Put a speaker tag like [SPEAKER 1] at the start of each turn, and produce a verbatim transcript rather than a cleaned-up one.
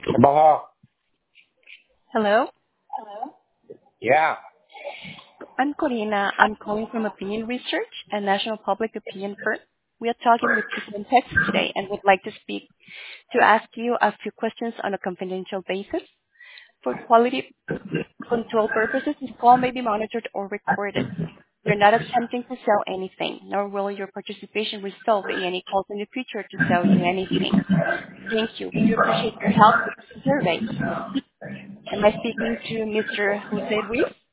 [SPEAKER 1] Baha.
[SPEAKER 2] Hello,
[SPEAKER 1] Yeah.
[SPEAKER 2] I'm Corina. I'm calling from Opinion Research, a national public opinion firm. We are talking with people in Texas today and would like to speak to ask you a few questions on a confidential basis. For quality control purposes, this call may be monitored or recorded. We're not attempting to sell anything, nor will your participation result in any calls in the future to sell you anything. Thank you. We do appreciate your help with the survey. Am I speaking to Mister Jose Ruiz?